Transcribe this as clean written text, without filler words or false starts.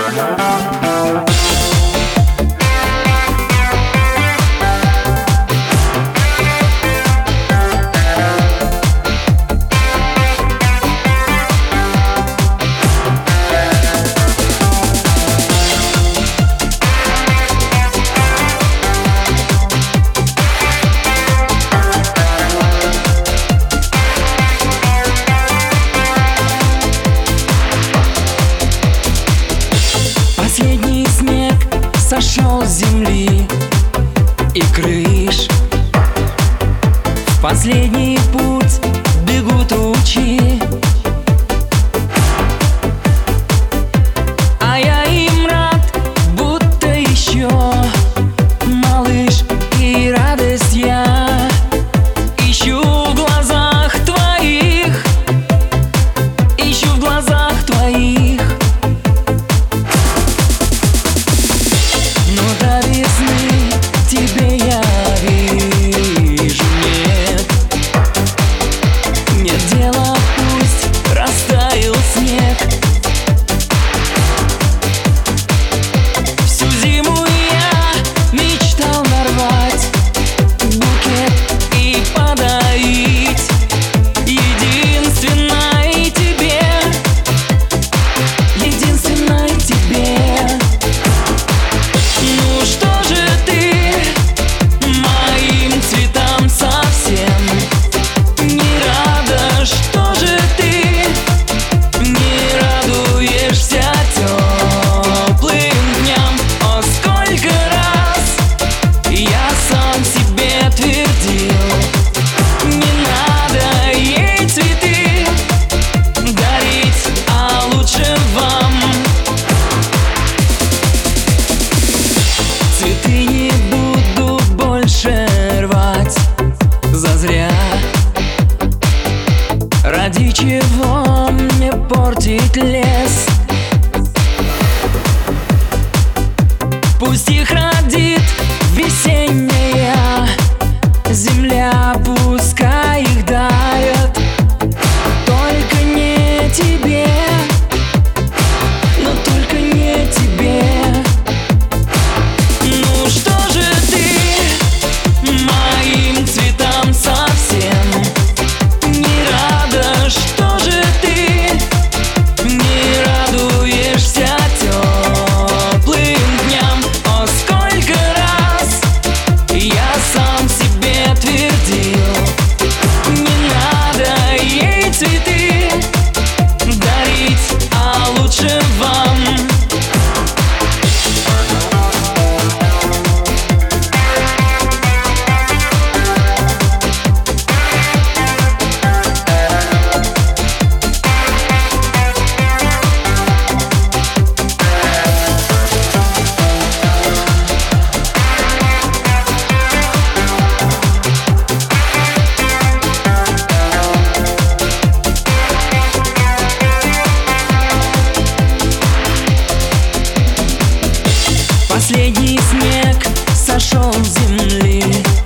Последний снег сошел с земли и крыш. В последний путь бегут ручьи, а я им рад, будто еще малыш, и радость я ищу в глазах твоих, ищу в глазах твоих. Но до весны тебе я вижу нет. Нет дела, пусть растаял снег. Всю зиму я мечтал нарвать букет и подарить единственной тебе, единственной тебе. Ну что же ты моим цветам совсем не рада? Что же ты не радуешься теплым дням? О, сколько раз я сам себе твердил: не надо ей цветы дарить, а лучше вам. Цветы не буду больше рвать зазря. Ради чего мне портить лес? Пусть их родит весенняя земля, пускай их дарят, только не тебе, но только не тебе. Ну что же ты моим цветам совсем не рада? Что же ты не радуешься теплым дням? О, сколько раз я сам себе твердил: не надо ей цветы дарить, а лучше вам. Последний снег сошел с земли